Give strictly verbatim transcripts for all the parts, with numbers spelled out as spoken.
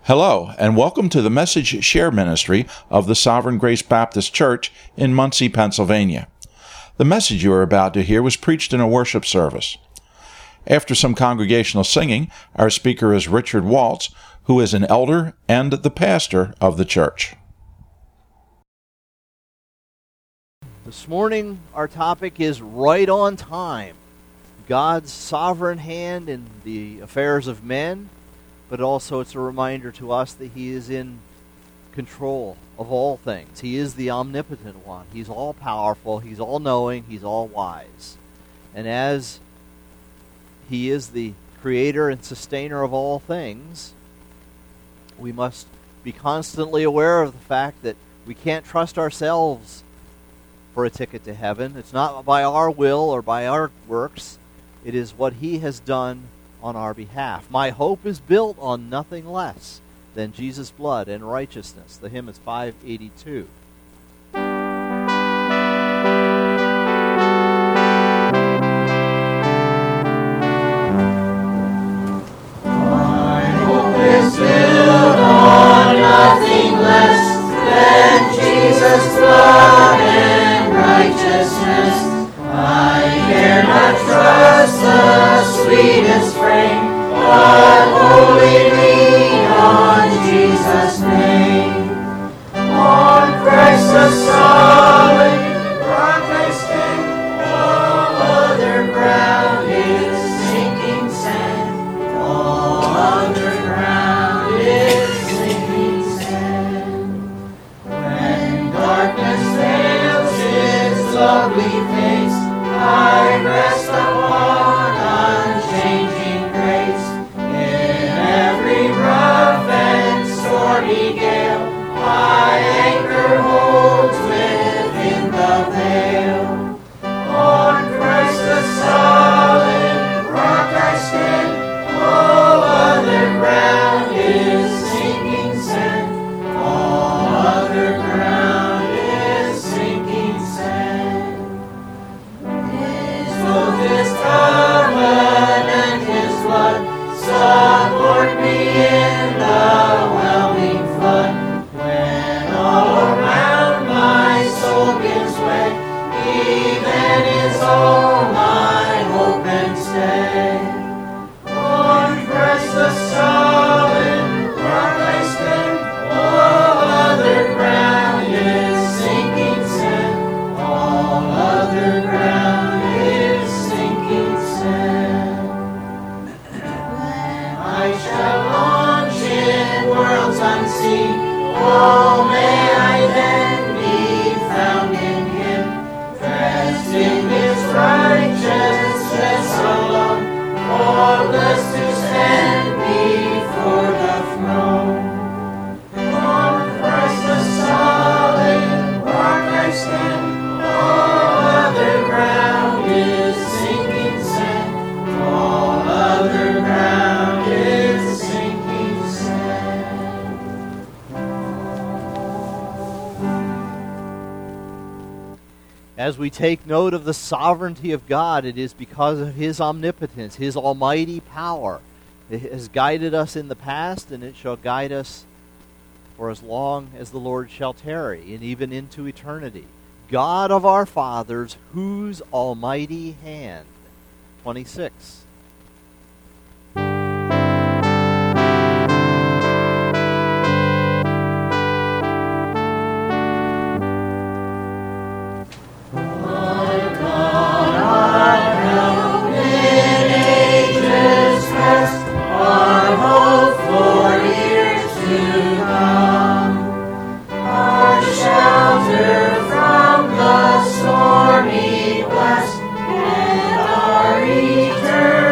Hello, and welcome to the Message Share Ministry of the Sovereign Grace Baptist Church in Muncie, Pennsylvania. The message you are about to hear was preached in a worship service. After some congregational singing, our speaker is Richard Waltz, who is an elder and the pastor of the church. This morning, our topic is right on time. God's sovereign hand in the affairs of men, but also it's a reminder to us that He is in control of all things. He is the omnipotent one. He's all-powerful. He's all-knowing. He's all-wise. And as He is the creator and sustainer of all things, we must be constantly aware of the fact that we can't trust ourselves for a ticket to heaven. It's not by our will or by our works. It is what He has done on our behalf. My hope is built on nothing less than Jesus' blood and righteousness. The hymn is five eighty-two. My hope is built on nothing less than Jesus' blood and righteousness. I dare not trust the sweetest frame, but wholly lean on Jesus' name. On Christ the solid rock I stand, all other ground is sinking sand. All other ground is sinking sand. When darkness veils its lovely face, I rest upon unchanging grace. In every rough and stormy gale, my anchor holds within the veil. On Christ the solid rock I stand, all other ground is sinking sand. All other ground is sinking sand. Both His covenant, His blood, support me in the whelming flood. When all around my soul gives way, He then is all my hope and stay. On Christ the solid rock I stand, all other ground is sinking sand. All other ground is sinking sand. When I shall launch in worlds unseen, oh, may I then be found in Him, dressed in His righteousness alone, faultless to stand before the throne. On Christ the solid rock I stand, all other ground is sinking sand. All other ground is sinking sand. As we take note of the sovereignty of God, it is because of His omnipotence, His almighty power. It has guided us in the past, and it shall guide us for as long as the Lord shall tarry, and even into eternity. God of our fathers, whose almighty hand. twenty-six. Shelter from the stormy blast, and our eternal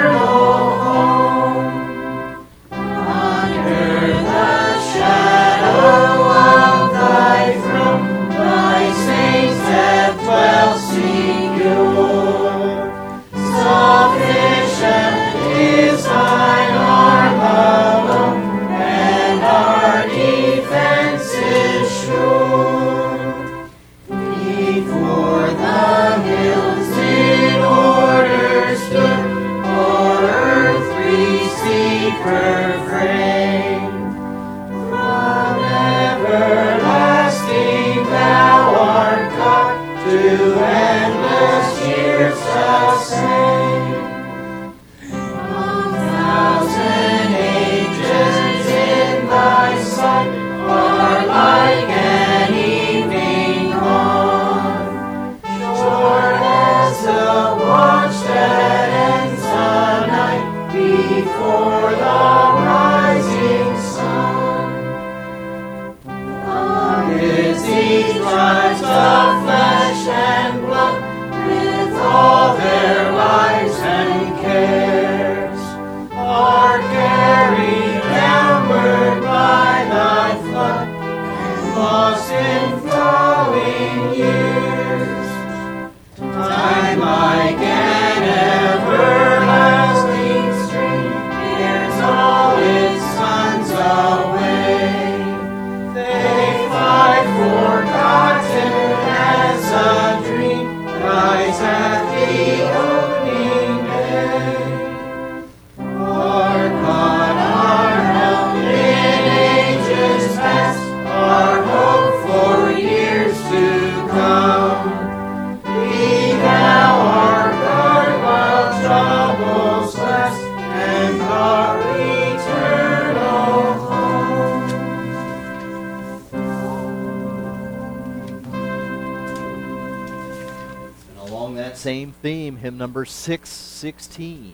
same theme, hymn number six sixteen.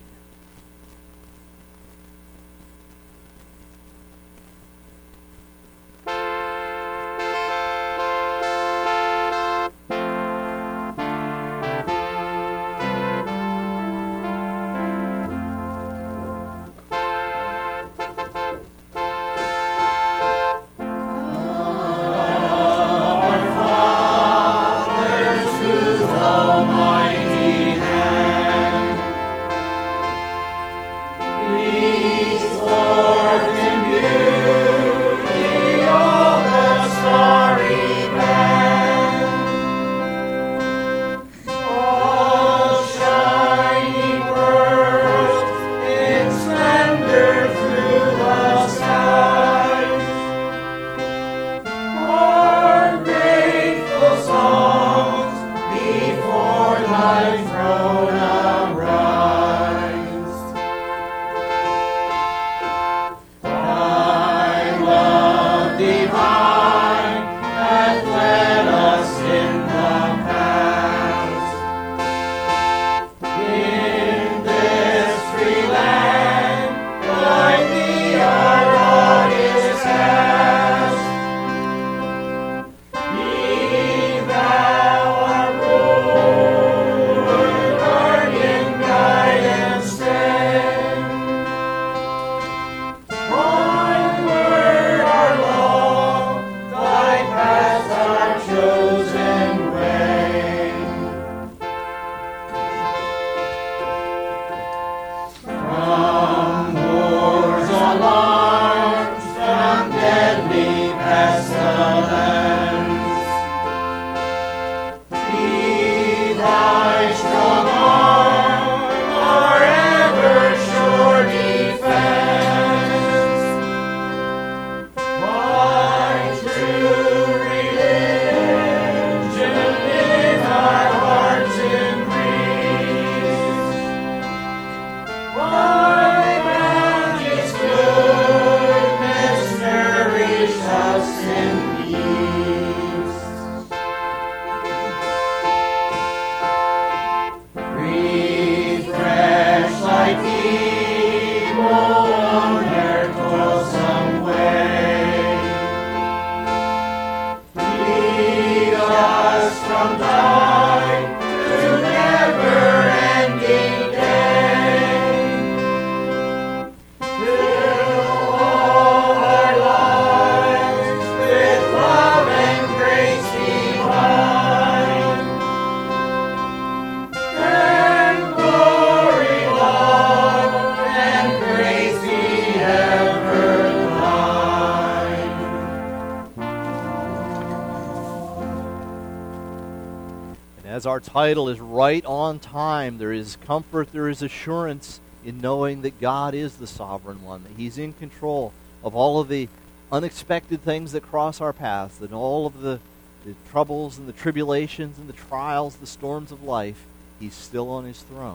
As our title is Right on Time, there is comfort, there is assurance in knowing that God is the sovereign one, that He's in control of all of the unexpected things that cross our paths, and all of the, the troubles and the tribulations and the trials, the storms of life. He's still on His throne.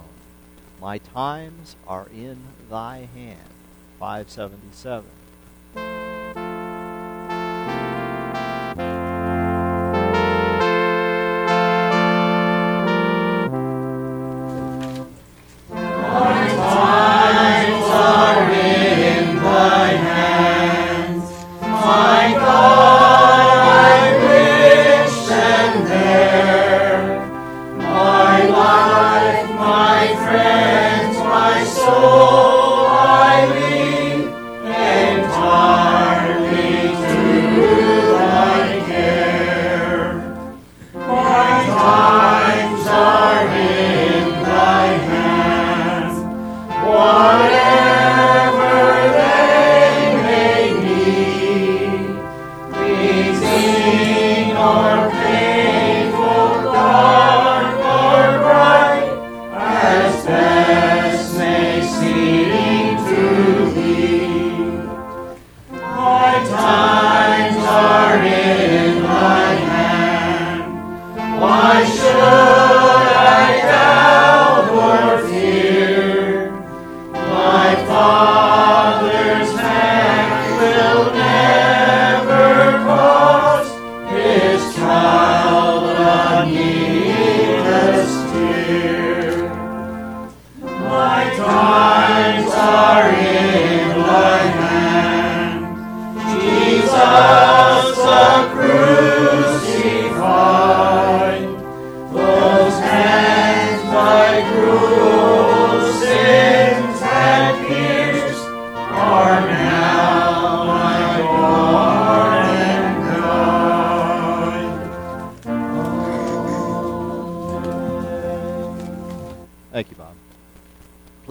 My times are in Thy hand. five seventy-seven. My friends, my soul I leave, and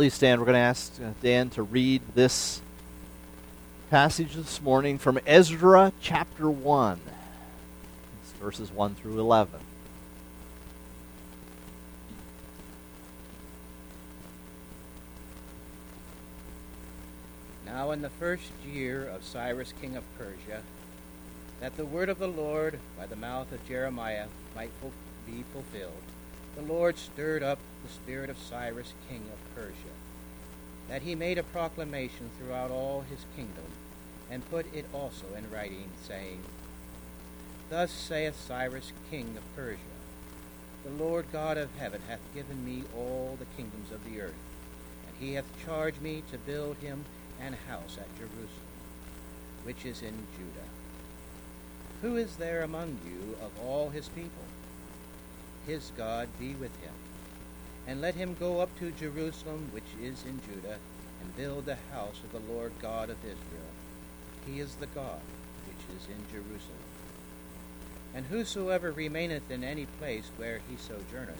please stand. We're going to ask uh, Dan to read this passage this morning from Ezra chapter one. It's verses one through eleven. Now in the first year of Cyrus king of Persia, that the word of the Lord by the mouth of Jeremiah might ful- be fulfilled, the Lord stirred up the spirit of Cyrus king of Persia, that he made a proclamation throughout all his kingdom, and put it also in writing, saying, Thus saith Cyrus king of Persia, The Lord God of heaven hath given me all the kingdoms of the earth, and he hath charged me to build him an house at Jerusalem, which is in Judah. Who is there among you of all his people? His God be with him. And let him go up to Jerusalem, which is in Judah, and build the house of the Lord God of Israel. He is the God which is in Jerusalem. And whosoever remaineth in any place where he sojourneth,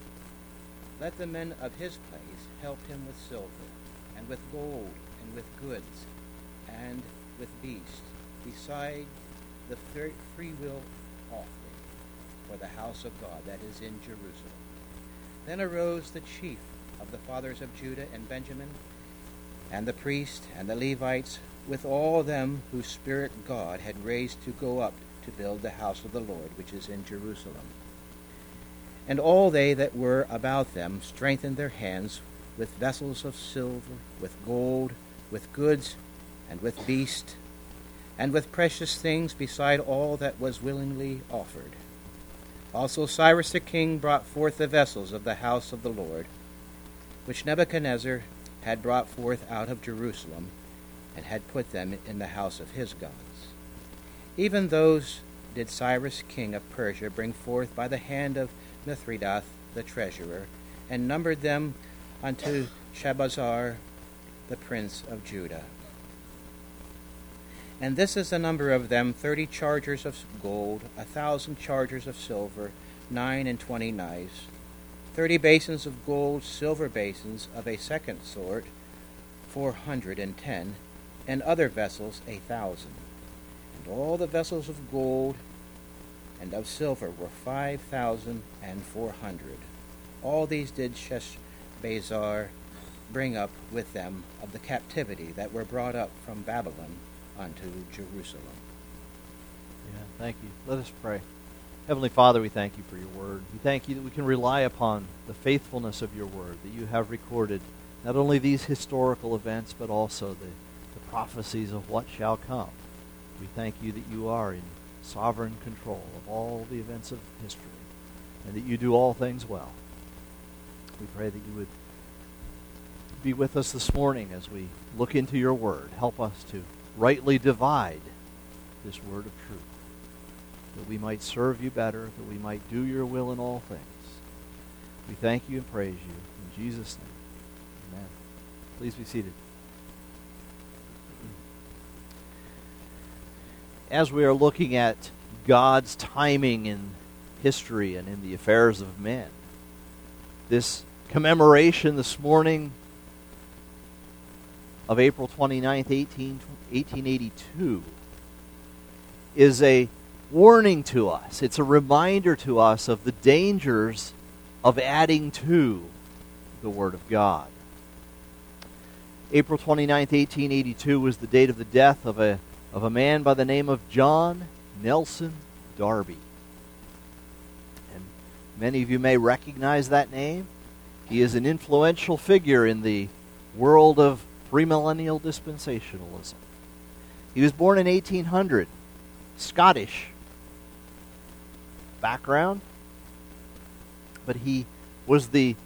let the men of his place help him with silver, and with gold, and with goods, and with beasts, beside the freewill offering for the house of God that is in Jerusalem. Then arose the chief of the fathers of Judah and Benjamin, and the priests and the Levites, with all them whose spirit God had raised to go up to build the house of the Lord which is in Jerusalem. And all they that were about them strengthened their hands with vessels of silver, with gold, with goods, and with beasts, and with precious things beside all that was willingly offered. Also Cyrus the king brought forth the vessels of the house of the Lord, which Nebuchadnezzar had brought forth out of Jerusalem, and had put them in the house of his gods. Even those did Cyrus king of Persia bring forth by the hand of Mithridath the treasurer, and numbered them unto Shabazar the prince of Judah. And this is the number of them, thirty chargers of gold, a thousand chargers of silver, nine and twenty knives, thirty basins of gold, silver basins of a second sort, four hundred and ten, and other vessels a thousand. And all the vessels of gold and of silver were five thousand and four hundred. All these did Sheshbazzar bring up with them of the captivity that were brought up from Babylon unto Jerusalem. Yeah, thank you. Let us pray. Heavenly Father, we thank you for your word. We thank you that we can rely upon the faithfulness of your word, that you have recorded not only these historical events, but also the, the prophecies of what shall come. We thank you that you are in sovereign control of all the events of history, and that you do all things well. We pray that you would be with us this morning as we look into your word. Help us to rightly divide this word of truth, that we might serve you better, that we might do your will in all things. We thank you and praise you. In Jesus' name, amen. Please be seated. As we are looking at God's timing in history and in the affairs of men, this commemoration this morning of April twenty-ninth, eighteen eighty-two is a warning to us. It's a reminder to us of the dangers of adding to the Word of God. April twenty-ninth, eighteen eighty-two was the date of the death of a of a man by the name of John Nelson Darby. And many of you may recognize that name. He is an influential figure in the world of premillennial dispensationalism. He was born in eighteen hundred, Scottish background, but he was the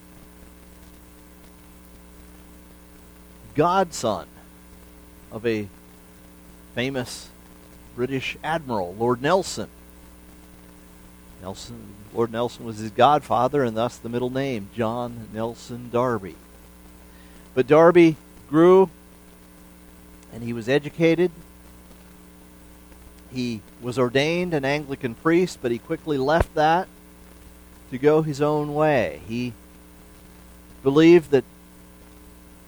godson of a famous British admiral, Lord Nelson. Nelson, Lord Nelson was his godfather, and thus the middle name, John Nelson Darby. But Darby grew, and he was educated. He was ordained an Anglican priest, but he quickly left that to go his own way. He believed that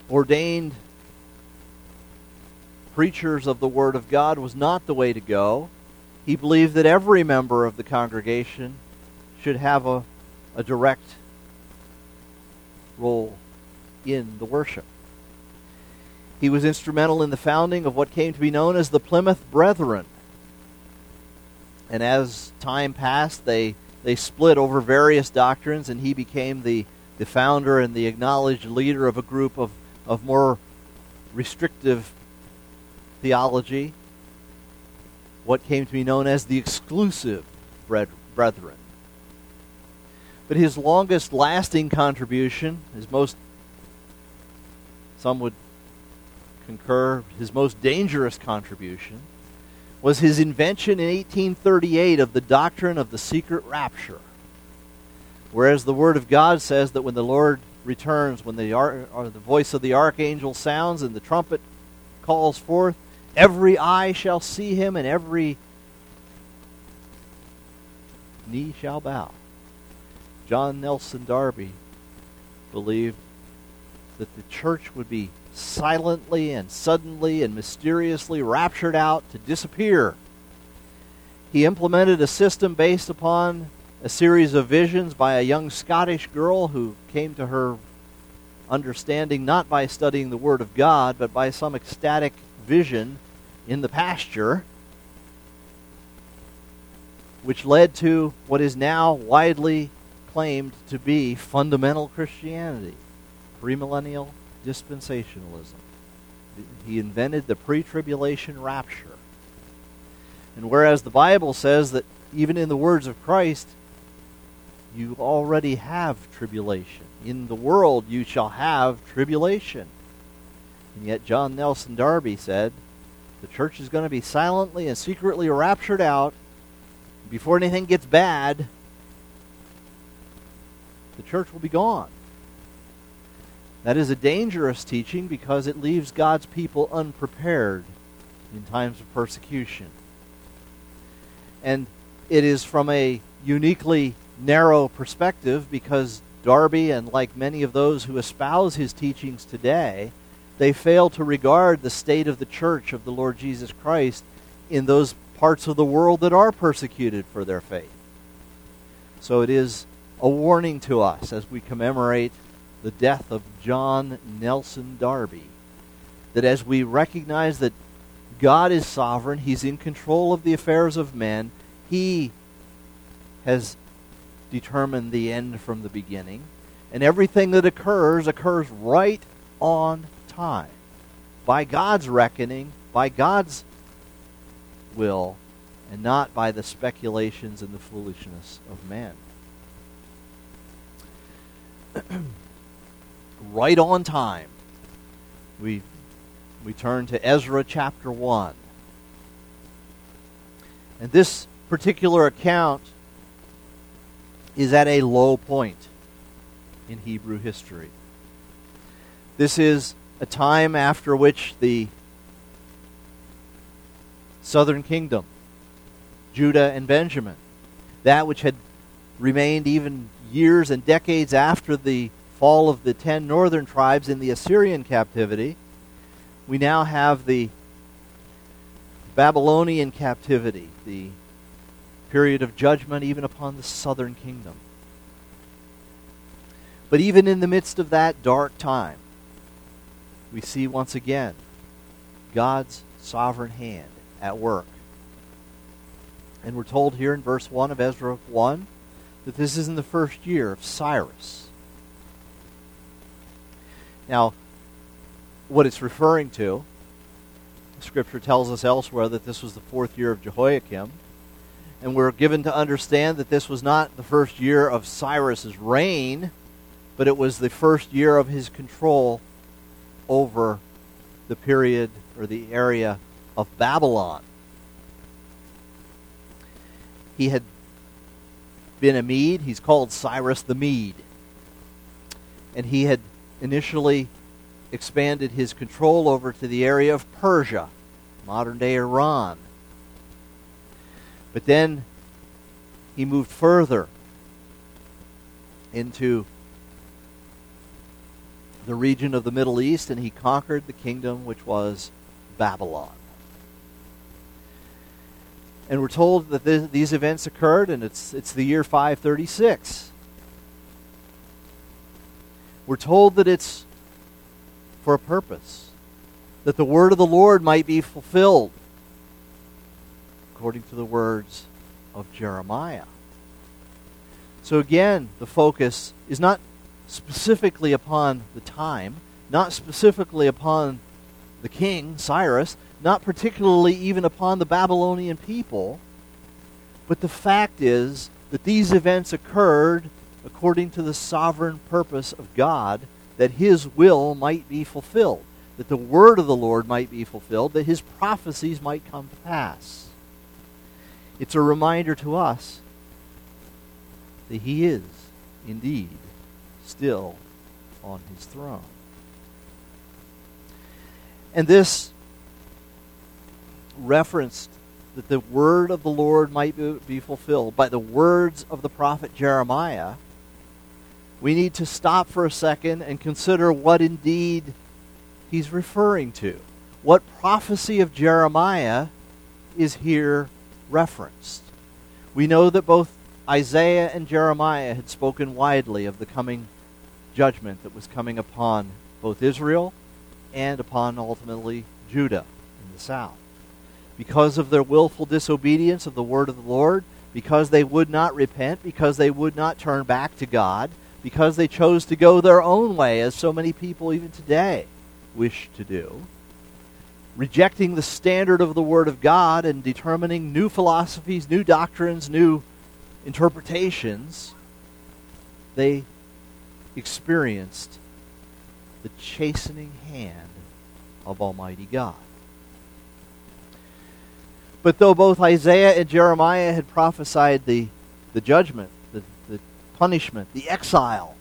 ordained preachers of the Word of God was not the way to go. He believed that every member of the congregation should have a, a direct role in the worship. He was instrumental in the founding of what came to be known as the Plymouth Brethren. And as time passed, they, they split over various doctrines, and he became the, the founder and the acknowledged leader of a group of, of more restrictive theology, what came to be known as the exclusive brethren. But his longest lasting contribution, his most, some would concur, his most dangerous contribution, was his invention in eighteen thirty-eight of the doctrine of the secret rapture. Whereas the Word of God says that when the Lord returns, when the, ar- or the voice of the archangel sounds and the trumpet calls forth, every eye shall see him and every knee shall bow. John Nelson Darby believed that the church would be silently and suddenly and mysteriously raptured out to disappear. He implemented a system based upon a series of visions by a young Scottish girl who came to her understanding not by studying the Word of God, but by some ecstatic vision in the pasture, which led to what is now widely claimed to be fundamental Christianity, premillennial dispensationalism. He invented the pre-tribulation rapture. And whereas the Bible says that even in the words of Christ, you already have tribulation. In the world you shall have tribulation. And yet John Nelson Darby said, the church is going to be silently and secretly raptured out. Before anything gets bad, the church will be gone. That is a dangerous teaching because it leaves God's people unprepared in times of persecution. And it is from a uniquely narrow perspective because Darby, and like many of those who espouse his teachings today, they fail to regard the state of the church of the Lord Jesus Christ in those parts of the world that are persecuted for their faith. So it is a warning to us as we commemorate the death of John Nelson Darby, that as we recognize that God is sovereign, He's in control of the affairs of men, He has determined the end from the beginning, and everything that occurs occurs right on time, by God's reckoning, by God's will, and not by the speculations and the foolishness of men. Right on time. We we turn to Ezra chapter one. And this particular account is at a low point in Hebrew history. This is a time after which the southern kingdom, Judah and Benjamin, that which had remained even years and decades after the fall of the ten northern tribes in the Assyrian captivity, we now have the Babylonian captivity, the period of judgment even upon the southern kingdom. But even in the midst of that dark time, we see once again God's sovereign hand at work. And we're told here in verse one of Ezra one that this is in the first year of Cyrus. Now, what it's referring to, Scripture tells us elsewhere that this was the fourth year of Jehoiakim, and we're given to understand that this was not the first year of Cyrus's reign, but it was the first year of his control over the period or the area of Babylon. He had been a Mede. He's called Cyrus the Mede. And he had initially expanded his control over to the area of Persia, modern-day Iran. But then he moved further into the region of the Middle East, and he conquered the kingdom which was Babylon. And we're told that th- these events occurred, and it's it's the year five thirty-six. We're told that it's for a purpose, that the word of the Lord might be fulfilled, according to the words of Jeremiah. So again, the focus is not specifically upon the time, not specifically upon the king, Cyrus, not particularly even upon the Babylonian people, but the fact is that these events occurred according to the sovereign purpose of God, that his will might be fulfilled, that the word of the Lord might be fulfilled, that his prophecies might come to pass. It's a reminder to us that he is indeed still on his throne. And this referenced that the word of the Lord might be fulfilled by the words of the prophet Jeremiah. We need to stop for a second and consider what indeed he's referring to. What prophecy of Jeremiah is here referenced? We know that both Isaiah and Jeremiah had spoken widely of the coming judgment that was coming upon both Israel and upon ultimately Judah in the south. Because of their willful disobedience of the word of the Lord, because they would not repent, because they would not turn back to God, because they chose to go their own way, as so many people even today wish to do, rejecting the standard of the Word of God and determining new philosophies, new doctrines, new interpretations, they experienced the chastening hand of Almighty God. But though both Isaiah and Jeremiah had prophesied the, the judgment, the, the punishment, the exile,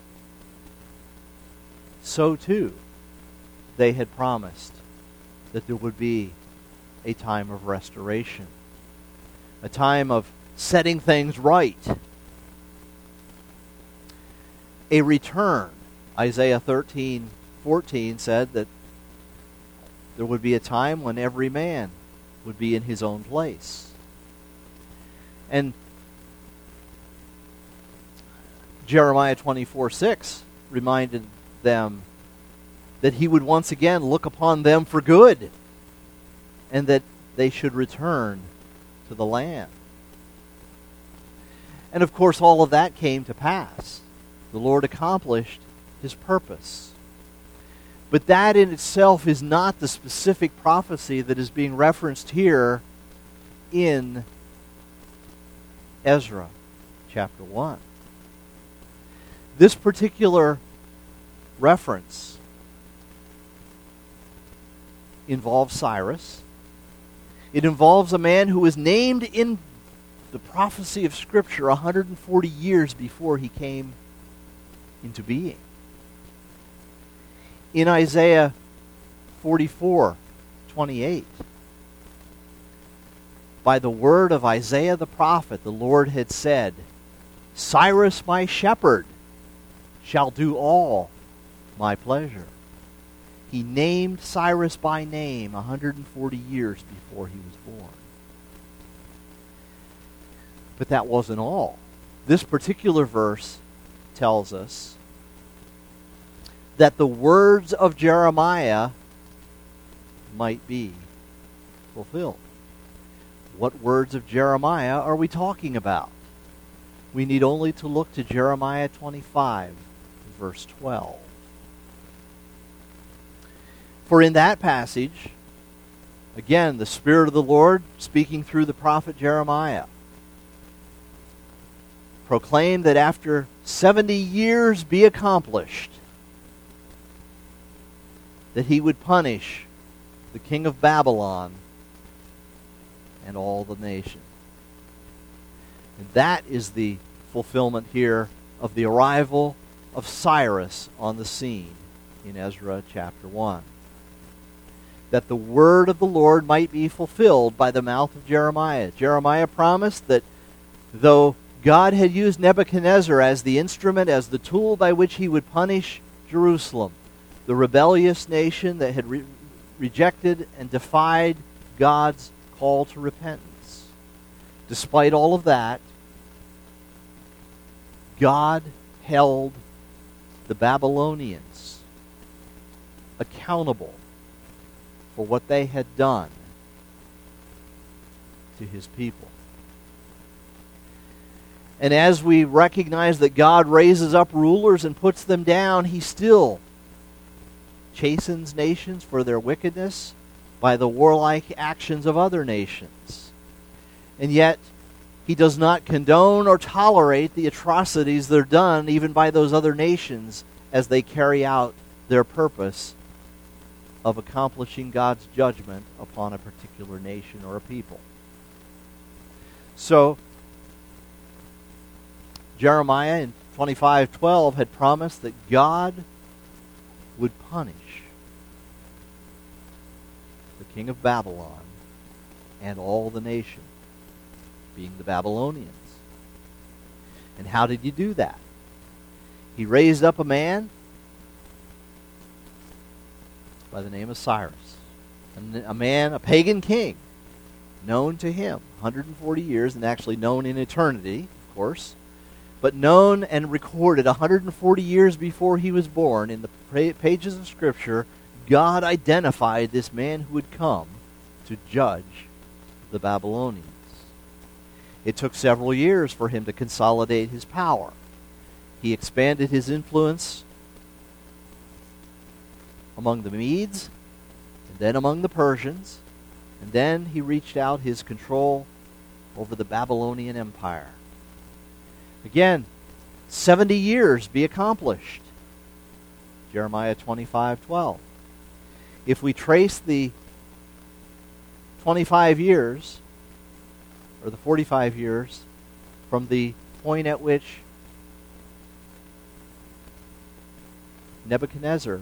so too they had promised that there would be a time of restoration, a time of setting things right, a return. Isaiah thirteen fourteen said that there would be a time when every man would be in his own place. And Jeremiah twenty-four six reminded them that he would once again look upon them for good, and that they should return to the land. And of course, all of that came to pass. The Lord accomplished his purpose. But that in itself is not the specific prophecy that is being referenced here in Ezra chapter one. This particular reference involves Cyrus. It involves a man who was named in the prophecy of Scripture one hundred forty years before he came into being. In Isaiah forty-four twenty-eight, by the word of Isaiah the prophet, the Lord had said, Cyrus my shepherd shall do all my pleasure. He named Cyrus by name one hundred forty years before he was born. But that wasn't all. This particular verse tells us that the words of Jeremiah might be fulfilled. What words of Jeremiah are we talking about? We need only to look to Jeremiah twenty-five, verse twelve. For in that passage, again, the Spirit of the Lord, speaking through the prophet Jeremiah, proclaimed that after seventy years be accomplished, that he would punish the king of Babylon and all the nation. And that is the fulfillment here of the arrival of Cyrus on the scene in Ezra chapter one. That the word of the Lord might be fulfilled by the mouth of Jeremiah. Jeremiah promised that though God had used Nebuchadnezzar as the instrument, as the tool by which he would punish Jerusalem, the rebellious nation that had re- rejected and defied God's call to repentance. Despite all of that, God held the Babylonians accountable for what they had done to his people. And as we recognize that God raises up rulers and puts them down, he still chastens nations for their wickedness by the warlike actions of other nations. And yet, he does not condone or tolerate the atrocities that are done even by those other nations as they carry out their purpose of accomplishing God's judgment upon a particular nation or a people. So, Jeremiah in twenty-five twelve had promised that God would punish the king of Babylon and all the nation, being the Babylonians. And how did he do that? He raised up a man by the name of Cyrus, a man, a pagan king, known to him one hundred forty years, and actually known in eternity, of course, but known and recorded one hundred forty years before he was born. In the pages of Scripture, God identified this man who would come to judge the Babylonians. It took several years for him to consolidate his power. He expanded his influence among the Medes, and then among the Persians, and then he reached out his control over the Babylonian Empire. Again, seventy years be accomplished. Jeremiah twenty-five twelve. If we trace the twenty-five years, or the forty-five years, from the point at which Nebuchadnezzar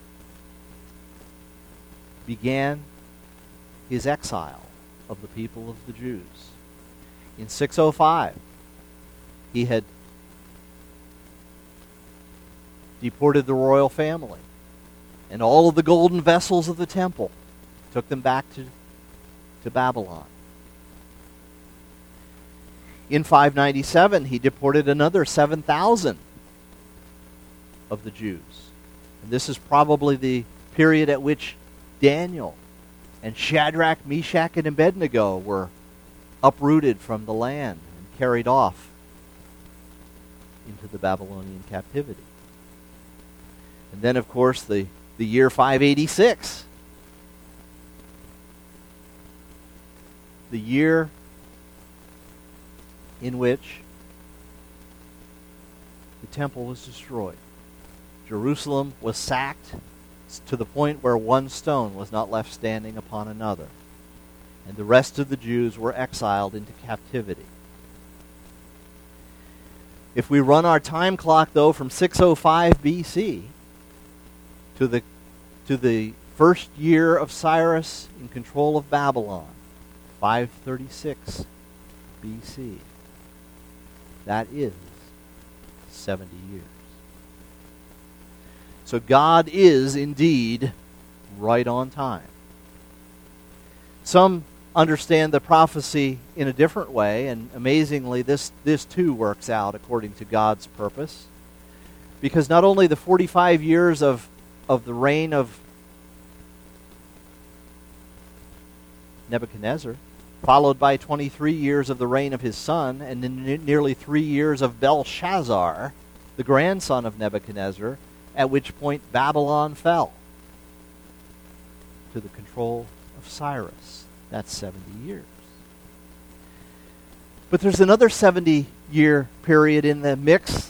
began his exile of the people of the Jews. In six oh five, he had deported the royal family and all of the golden vessels of the temple, took them back to, to Babylon. In five ninety-seven, he deported another seven thousand of the Jews. And this is probably the period at which Daniel and Shadrach, Meshach, and Abednego were uprooted from the land and carried off into the Babylonian captivity. And then, of course, the, the year five eighty-six. The year in which the temple was destroyed. Jerusalem was sacked to the point where one stone was not left standing upon another. And the rest of the Jews were exiled into captivity. If we run our time clock, though, from six oh five B C to the to the first year of Cyrus in control of Babylon, five thirty-six B C, that is seventy years. So God is indeed right on time. Some understand the prophecy in a different way, and amazingly, this, this too works out according to God's purpose. Because not only the forty-five years of, of the reign of Nebuchadnezzar, followed by twenty-three years of the reign of his son, and then nearly three years of Belshazzar, the grandson of Nebuchadnezzar, at which point Babylon fell to the control of Cyrus. That's seventy years. But there's another seventy-year period in the mix.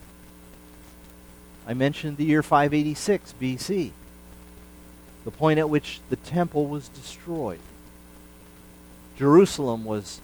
I mentioned the year five eighty-six B C, the point at which the temple was destroyed. Jerusalem was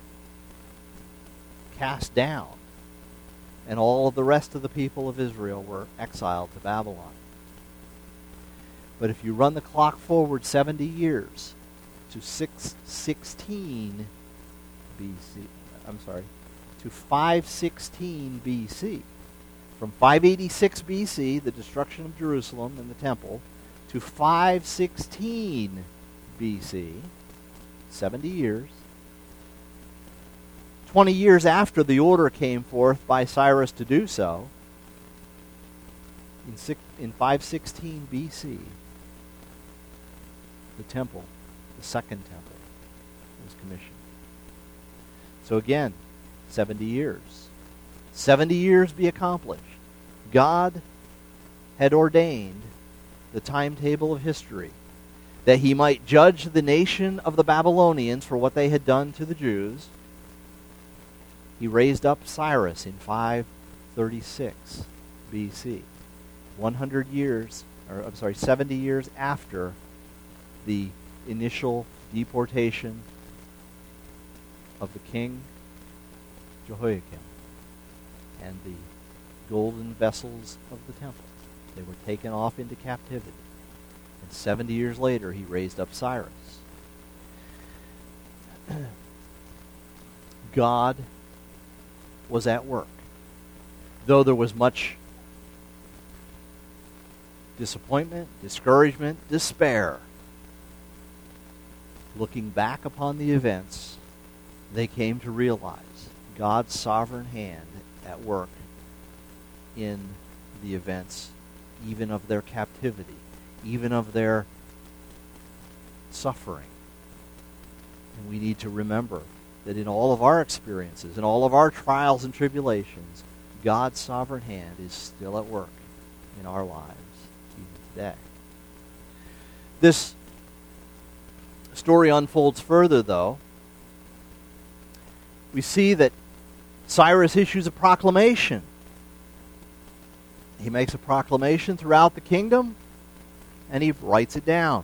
cast down, and all of the rest of the people of Israel were exiled to Babylon. But if you run the clock forward seventy years to six sixteen B C, I'm sorry, to five sixteen B C, from five eighty-six B C, the destruction of Jerusalem and the temple, to five sixteen B C, seventy years. twenty years after the order came forth by Cyrus to do so, in, six, in five sixteen B C, the temple, the second temple, was commissioned. So again, seventy years. seventy years be accomplished. God had ordained the timetable of history that he might judge the nation of the Babylonians for what they had done to the Jews. He raised up Cyrus in five thirty-six B C, one hundred years, or I'm sorry, seventy years after the initial deportation of the king Jehoiakim and the golden vessels of the temple. They were taken off into captivity. And seventy years later, he raised up Cyrus. God was at work. Though there was much disappointment, discouragement, despair, looking back upon the events, they came to realize God's sovereign hand at work in the events, even of their captivity, even of their suffering. And we need to remember that in all of our experiences, in all of our trials and tribulations, God's sovereign hand is still at work in our lives even today. This story unfolds further, though. We see that Cyrus issues a proclamation. He makes a proclamation throughout the kingdom, and he writes it down.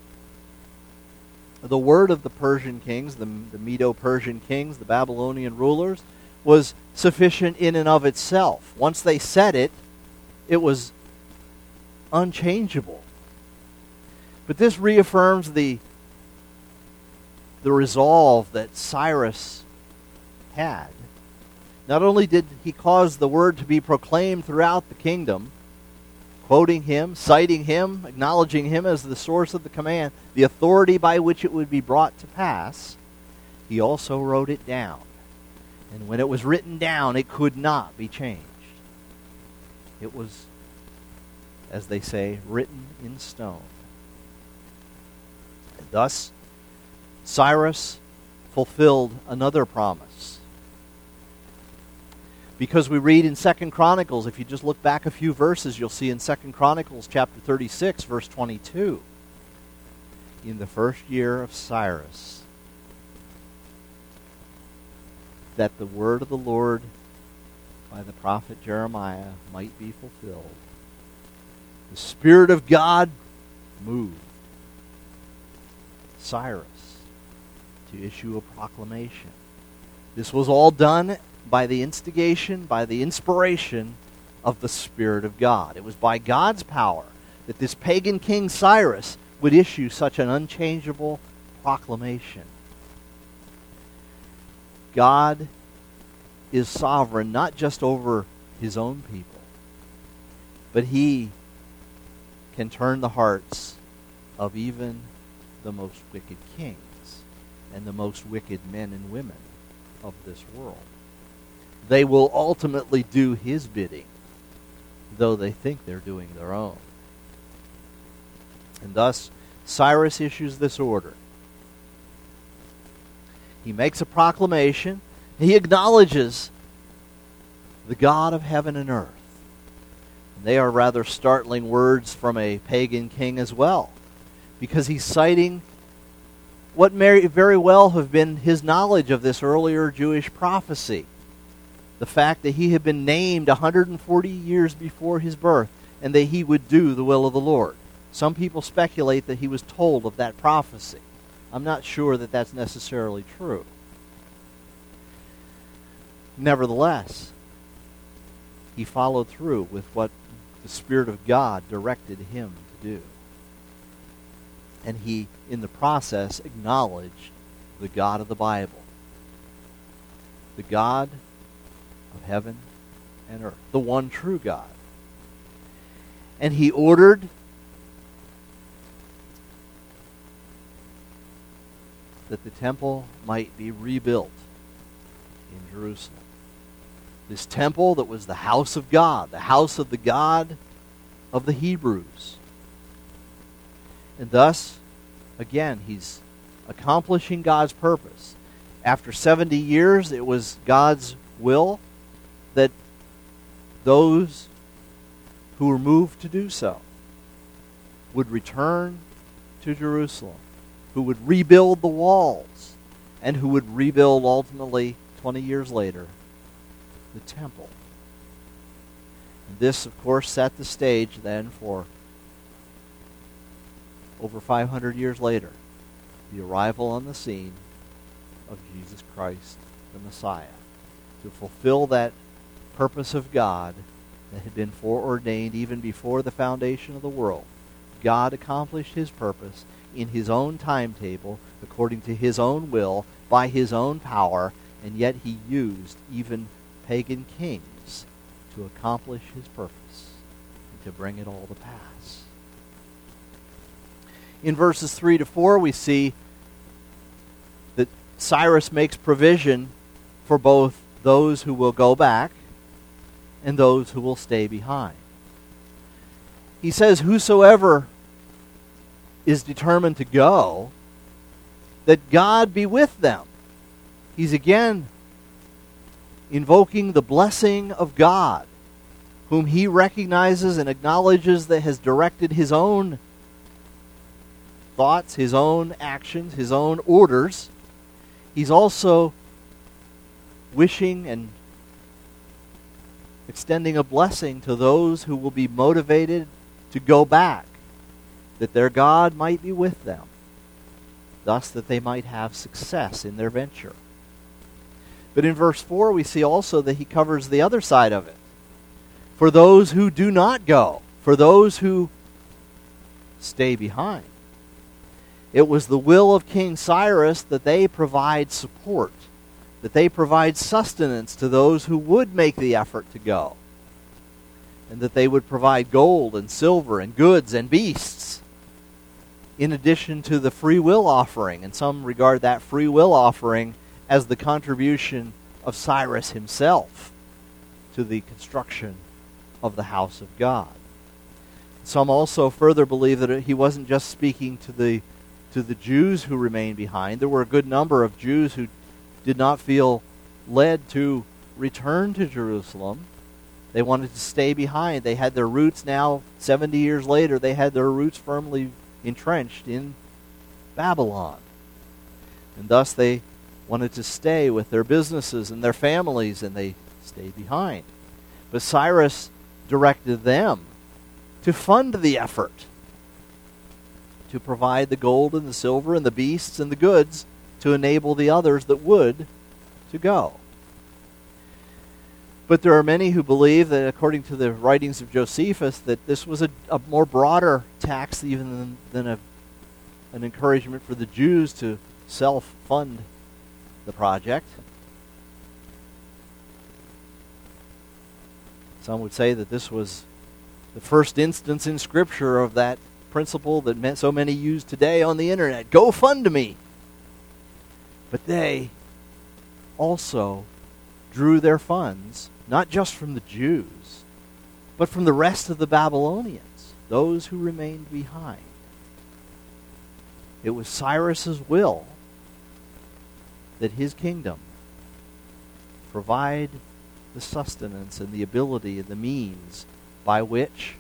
The word of the Persian kings, the, the Medo-Persian kings, the Babylonian rulers, was sufficient in and of itself. Once they said it, it was unchangeable. But this reaffirms the, the resolve that Cyrus had. Not only did he cause the word to be proclaimed throughout the kingdom, quoting him, citing him, acknowledging him as the source of the command, the authority by which it would be brought to pass, he also wrote it down. And when it was written down, it could not be changed. It was, as they say, written in stone. And thus, Cyrus fulfilled another promise. Because we read in Second Chronicles, if you just look back a few verses, you'll see in Second Chronicles chapter thirty-six, verse twenty-two, in the first year of Cyrus, that the word of the Lord by the prophet Jeremiah might be fulfilled. The Spirit of God moved Cyrus to issue a proclamation. This was all done by the instigation, by the inspiration of the Spirit of God. It was by God's power that this pagan king Cyrus would issue such an unchangeable proclamation. God is sovereign not just over his own people, but he can turn the hearts of even the most wicked kings and the most wicked men and women of this world. They will ultimately do his bidding, though they think they're doing their own. And thus, Cyrus issues this order. He makes a proclamation. He acknowledges the God of heaven and earth. And they are rather startling words from a pagan king as well, because he's citing what may very well have been his knowledge of this earlier Jewish prophecy. The fact that he had been named one hundred forty years before his birth, and that he would do the will of the Lord. Some people speculate that he was told of that prophecy. I'm not sure that that's necessarily true. Nevertheless, he followed through with what the Spirit of God directed him to do. And he, in the process, acknowledged the God of the Bible. The God of heaven and earth, the one true God. And he ordered that the temple might be rebuilt in Jerusalem. This temple that was the house of God, the house of the God of the Hebrews. And thus, again, he's accomplishing God's purpose. After seventy years, it was God's will that those who were moved to do so would return to Jerusalem, who would rebuild the walls, and who would rebuild ultimately, twenty years later, the temple. And this, of course, set the stage then for over five hundred years later, the arrival on the scene of Jesus Christ, the Messiah, to fulfill that purpose of God that had been foreordained even before the foundation of the world. God accomplished his purpose in his own timetable, according to his own will, by his own power, and yet he used even pagan kings to accomplish his purpose and to bring it all to pass. In verses three to four, we see that Cyrus makes provision for both those who will go back and those who will stay behind. He says, whosoever is determined to go, that God be with them. He's again invoking the blessing of God, whom he recognizes and acknowledges that has directed his own thoughts, his own actions, his own orders. He's also wishing and extending a blessing to those who will be motivated to go back, that their God might be with them, thus that they might have success in their venture. But in verse four, we see also that he covers the other side of it. For those who do not go, for those who stay behind, it was the will of King Cyrus that they provide support, that they provide sustenance to those who would make the effort to go, and that they would provide gold and silver and goods and beasts, in addition to the free will offering. And some regard that free will offering as the contribution of Cyrus himself to the construction of the house of God. Some also further believe that he wasn't just speaking to the to the Jews who remained behind. There were a good number of Jews who did not feel led to return to Jerusalem. They wanted to stay behind. They had their roots now, seventy years later, they had their roots firmly entrenched in Babylon. And thus they wanted to stay with their businesses and their families, and they stayed behind. But Cyrus directed them to fund the effort, to provide the gold and the silver and the beasts and the goods to enable the others that would to go. But there are many who believe that, according to the writings of Josephus, that this was a, a more broader tax even than, than a, an encouragement for the Jews to self-fund the project. Some would say that this was the first instance in Scripture of that principle that so many use today on the internet. Go fund me. But they also drew their funds not just from the Jews, but from the rest of the Babylonians, those who remained behind. It was Cyrus's will that his kingdom provide the sustenance and the ability and the means by which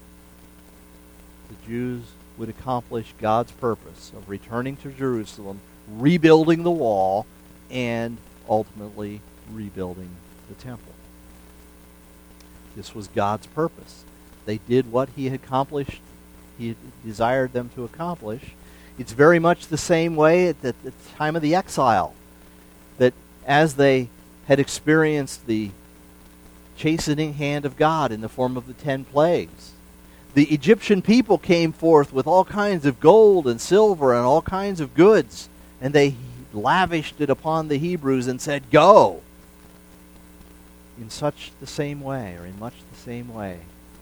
the Jews would accomplish God's purpose of returning to Jerusalem, rebuilding the wall, and ultimately rebuilding the temple. This was God's purpose. They did what he had accomplished, he had desired them to accomplish. It's very much the same way at the, at the time of the exile, that as they had experienced the chastening hand of God in the form of the ten plagues, the Egyptian people came forth with all kinds of gold and silver and all kinds of goods, and they lavished it upon the Hebrews and said, "Go." in such the same way, or in much the same way,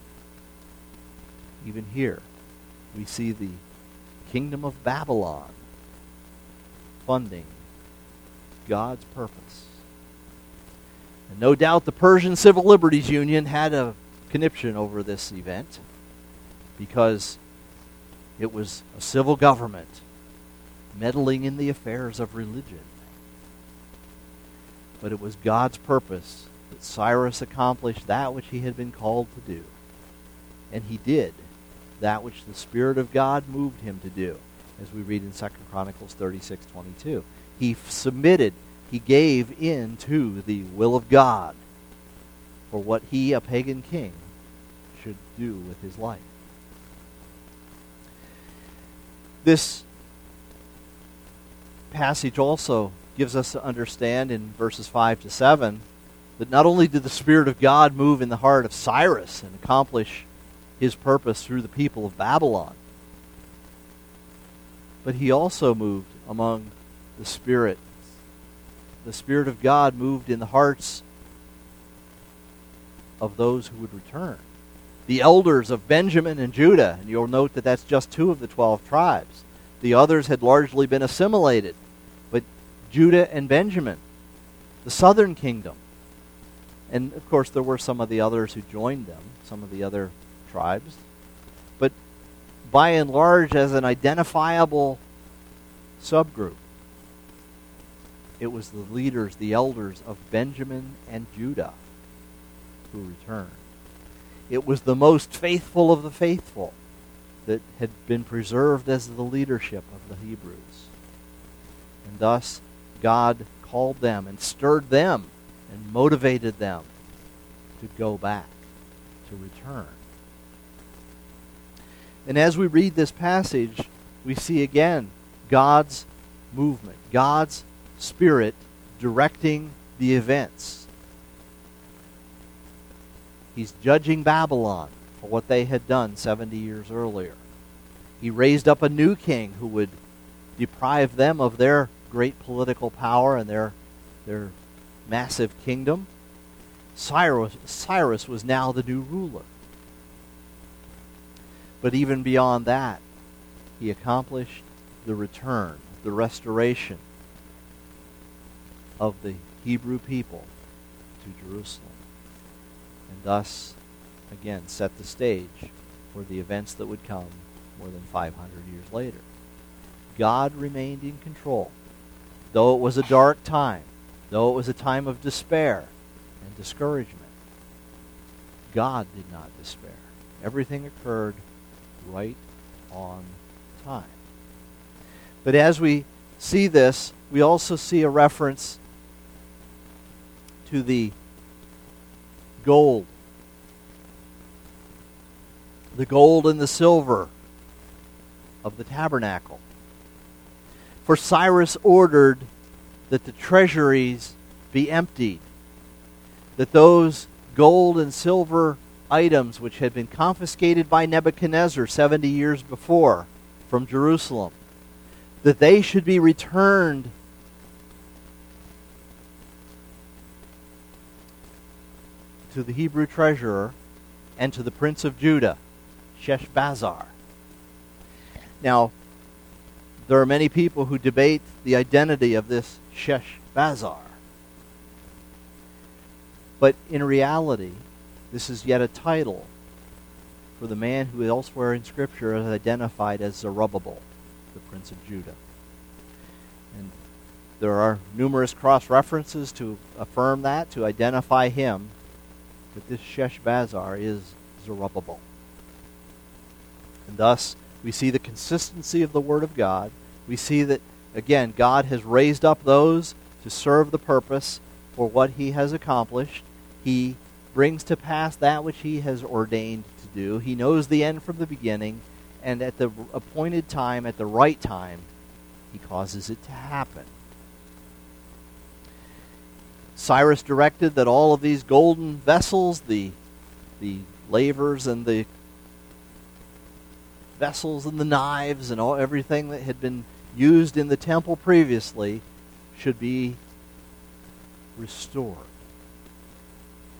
even here, we see the kingdom of Babylon funding God's purpose. And no doubt the Persian Civil Liberties Union had a conniption over this event, because it was a civil government meddling in the affairs of religion. But it was God's purpose that Cyrus accomplished that which he had been called to do. And he did that which the Spirit of God moved him to do, as we read in Second Chronicles thirty-six twenty-two. He submitted, he gave in to the will of God for what he, a pagan king, should do with his life. This passage also gives us to understand in verses five to seven that not only did the Spirit of God move in the heart of Cyrus and accomplish his purpose through the people of Babylon, but he also moved among the Spirit. The Spirit of God moved in the hearts of those who would return. The elders of Benjamin and Judah, and you'll note that that's just two of the twelve tribes. The others had largely been assimilated. But Judah and Benjamin, the southern kingdom, and of course there were some of the others who joined them, some of the other tribes, but by and large as an identifiable subgroup, it was the leaders, the elders of Benjamin and Judah who returned. It was the most faithful of the faithful that had been preserved as the leadership of the Hebrews. And thus, God called them and stirred them and motivated them to go back, to return. And as we read this passage, we see again God's movement, God's Spirit directing the events. He's judging Babylon for what they had done seventy years earlier. He raised up a new king who would deprive them of their great political power and their, their massive kingdom. Cyrus, Cyrus was now the new ruler. But even beyond that, he accomplished the return, the restoration of the Hebrew people to Jerusalem. And thus, again, set the stage for the events that would come more than five hundred years later. God remained in control. Though it was a dark time, though it was a time of despair and discouragement, God did not despair. Everything occurred right on time. But as we see this, we also see a reference to the gold. The gold and the silver of the tabernacle. For Cyrus ordered that the treasuries be emptied, that those gold and silver items which had been confiscated by Nebuchadnezzar seventy years before from Jerusalem, that they should be returned to the Hebrew treasurer and to the prince of Judah, Sheshbazzar. Now, there are many people who debate the identity of this Sheshbazzar. But in reality, this is yet a title for the man who elsewhere in Scripture is identified as Zerubbabel, the prince of Judah. And there are numerous cross-references to affirm that, to identify him, but this Sheshbazzar is Zerubbabel. And thus, we see the consistency of the Word of God. We see that, again, God has raised up those to serve the purpose for what He has accomplished. He brings to pass that which He has ordained to do. He knows the end from the beginning, and at the appointed time, at the right time, He causes it to happen. Cyrus directed that all of these golden vessels, the, the lavers and the vessels and the knives and all everything that had been used in the temple previously should be restored.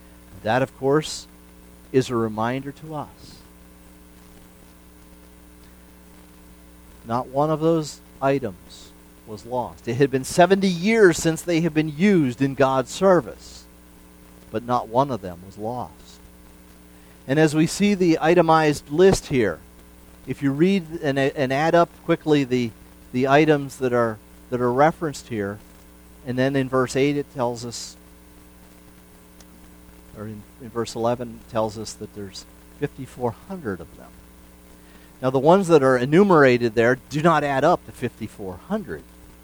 That, of course, is a reminder to us. Not one of those items was lost. It had been seventy years since they had been used in God's service, but not one of them was lost. And as we see the itemized list here, if you read and, and add up quickly the, the items that are, that are referenced here, and then in verse eight it tells us, or in, in verse eleven it tells us that there's fifty-four hundred of them. Now the ones that are enumerated there do not add up to fifty-four hundred.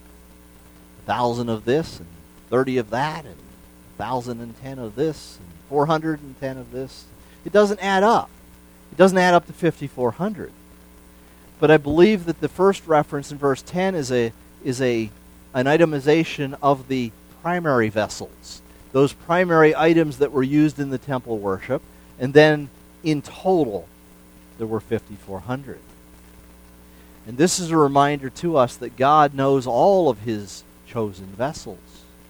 A thousand of this, and thirty of that, and a thousand and ten of this, and four hundred and ten of this. It doesn't add up. It doesn't add up to fifty-four hundred. But I believe that the first reference in verse ten is a is a an itemization of the primary vessels, those primary items that were used in the temple worship, and then in total there were fifty-four hundred. And this is a reminder to us that God knows all of his chosen vessels.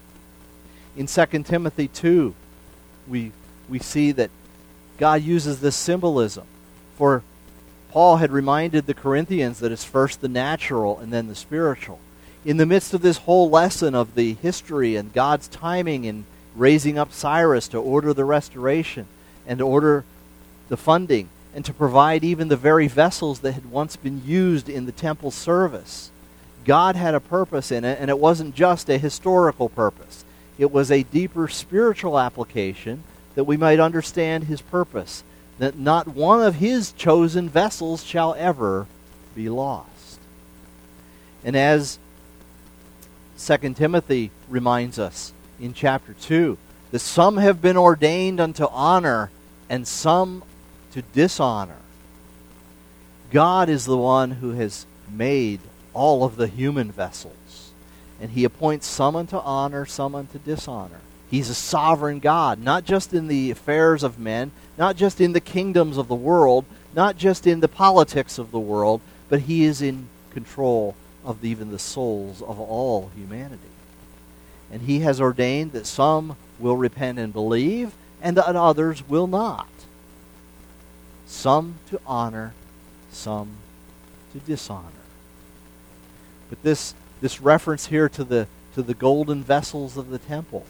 In Second Timothy two, we we see that God uses this symbolism. For Paul had reminded the Corinthians that it's first the natural and then the spiritual. In the midst of this whole lesson of the history and God's timing in raising up Cyrus to order the restoration and to order the funding and to provide even the very vessels that had once been used in the temple service, God had a purpose in it, and it wasn't just a historical purpose. It was a deeper spiritual application that we might understand his purpose, that not one of his chosen vessels shall ever be lost. And as Second Timothy reminds us in chapter two, that some have been ordained unto honor and some to dishonor. God is the one who has made all of the human vessels, and he appoints some unto honor, some unto dishonor. He's a sovereign God, not just in the affairs of men, not just in the kingdoms of the world, not just in the politics of the world, but he is in control of even the souls of all humanity. And he has ordained that some will repent and believe, and that others will not. Some to honor, some to dishonor. But this, this reference here to the, to the golden vessels of the temple,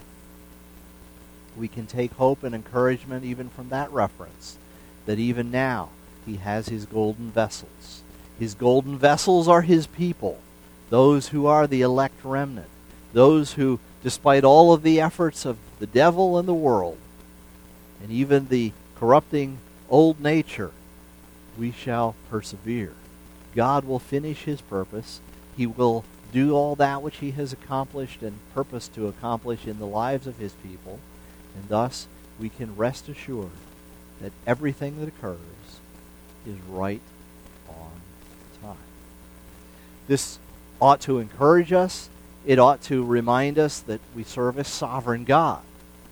we can take hope and encouragement even from that reference, that even now he has his golden vessels. His golden vessels are his people, those who are the elect remnant, those who, despite all of the efforts of the devil and the world, and even the corrupting old nature, we shall persevere. God will finish his purpose. He will do all that which he has accomplished and purposed to accomplish in the lives of his people. And thus, we can rest assured that everything that occurs is right on time. This ought to encourage us. It ought to remind us that we serve a sovereign God.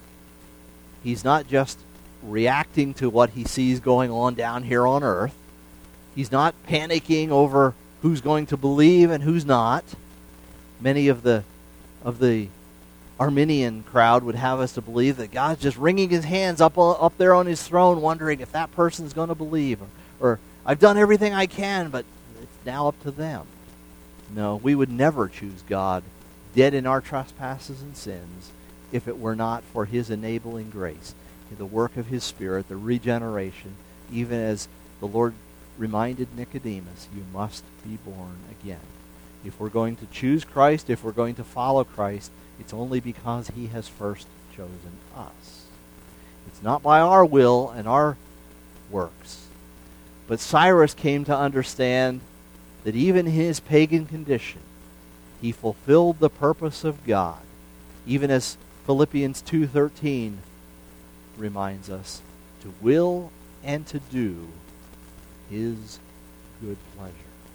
He's not just reacting to what he sees going on down here on earth. He's not panicking over who's going to believe and who's not. Many of the of the Arminian crowd would have us to believe that God's just wringing his hands up up there on his throne, wondering if that person's going to believe, or, or I've done everything I can, but it's now up to them. No, we would never choose God dead in our trespasses and sins if it were not for his enabling grace, the work of his Spirit, the regeneration, even as the Lord reminded Nicodemus, you must be born again. If we're going to choose Christ, if we're going to follow Christ, it's only because he has first chosen us. It's not by our will and our works. But Cyrus came to understand that even in his pagan condition, he fulfilled the purpose of God, even as Philippians two thirteen reminds us, to will and to do his good pleasure.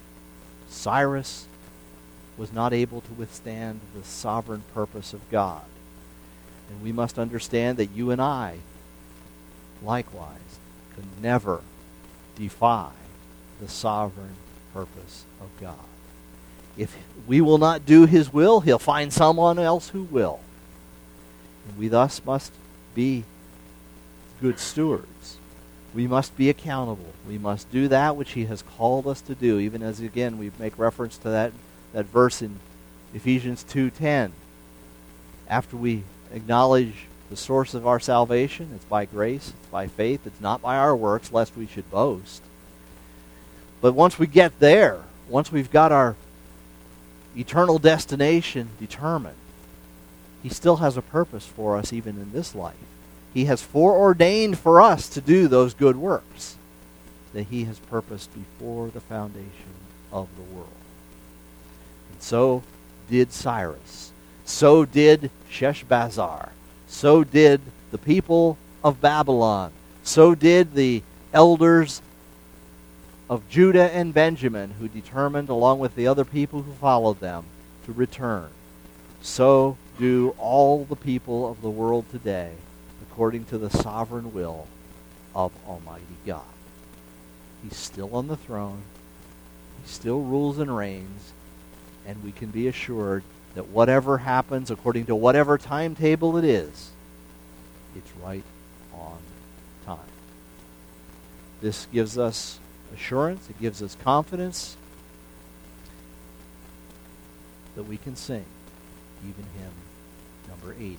Cyrus was not able to withstand the sovereign purpose of God. And we must understand that you and I, likewise, could never defy the sovereign purpose of God. If we will not do his will, he'll find someone else who will. And we thus must be good stewards. We must be accountable. We must do that which he has called us to do, even as, again, we make reference to that, that verse in Ephesians two ten. After we acknowledge the source of our salvation, it's by grace, it's by faith, it's not by our works, lest we should boast. But once we get there, once we've got our eternal destination determined, he still has a purpose for us even in this life. He has foreordained for us to do those good works that he has purposed before the foundation of the world. And so did Cyrus. So did Sheshbazzar. So did the people of Babylon. So did the elders of Judah and Benjamin, who determined, along with the other people who followed them, to return. So do all the people of the world today, according to the sovereign will of Almighty God. He's still on the throne. He still rules and reigns. And we can be assured that whatever happens, according to whatever timetable it is, it's right on time. This gives us assurance. It gives us confidence that we can sing even hymn number eighty.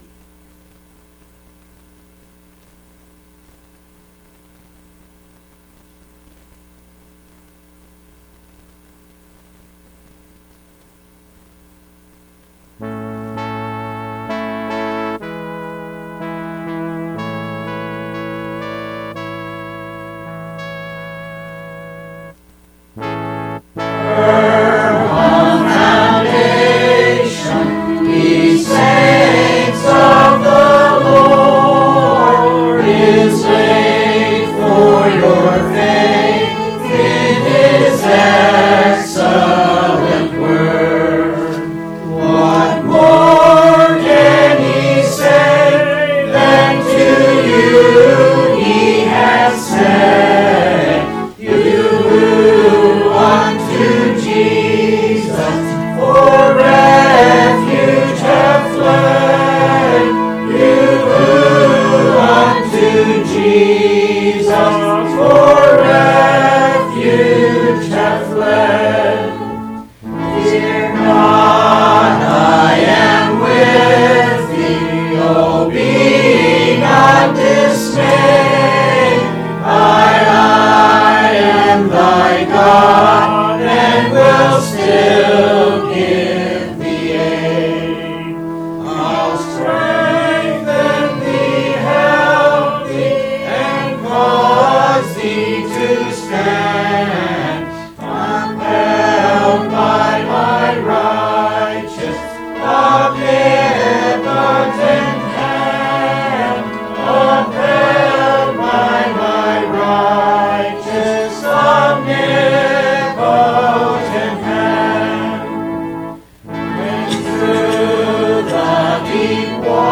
Deep water.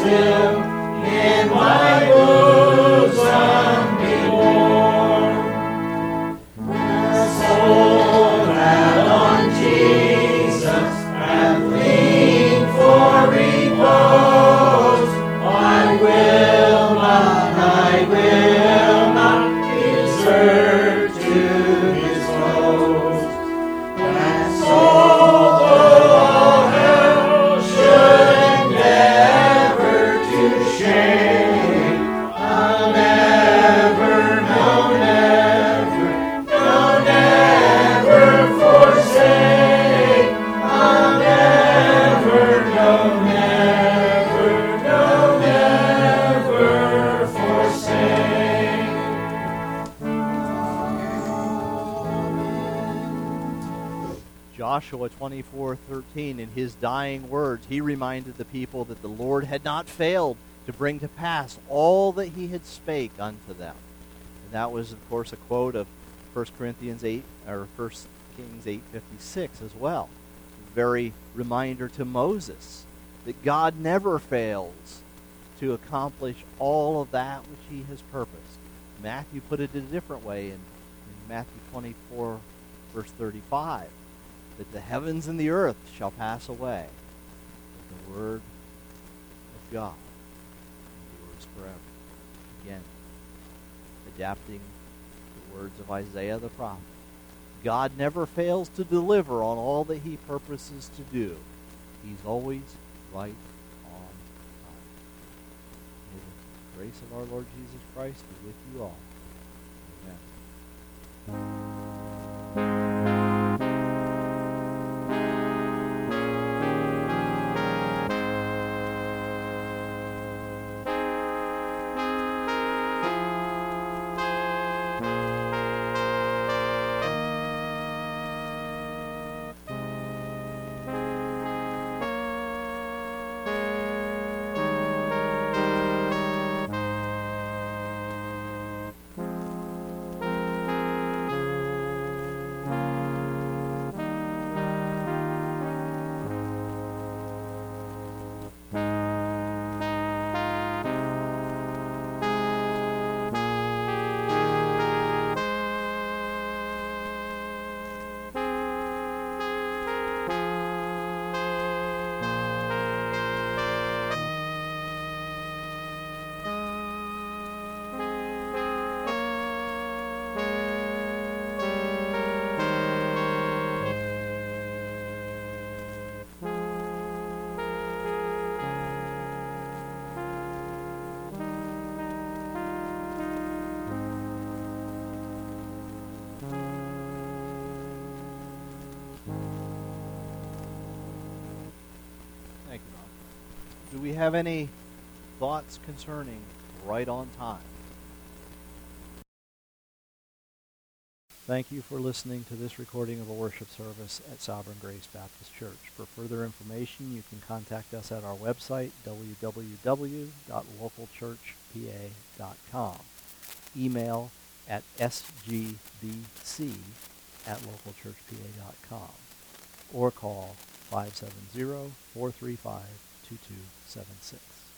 still in my bosom be born. The soul that on Jesus hath leaned for repose, I will not, I will not desert to his foes. That soul, though all hell should endeavor to shake, I'll never, no, never, no, never forsake. I'll never, no, never, no, never forsake. Joshua twenty-four thirteen, in his dying words, he reminded the people that the Lord had not failed to bring to pass all that he had spake unto them. And that was, of course, a quote of First Corinthians eight, or First Kings eight fifty-six as well. A very reminder to Moses that God never fails to accomplish all of that which he has purposed. Matthew put it a different way in, in Matthew twenty-four, verse thirty-five. That the heavens and the earth shall pass away, but the word of God endures forever. Again, adapting the words of Isaiah the prophet. God never fails to deliver on all that he purposes to do. He's always right on time. May the grace of our Lord Jesus Christ be with you all. Amen. Thank you, Bob. Do we have any thoughts concerning right on time? Thank you for listening to this recording of a worship service at Sovereign Grace Baptist Church. For further information, you can contact us at our website, w w w dot local church p a dot com. Email at s g b c at local church p a dot com. Or call five seven zero, four three five, two two seven six.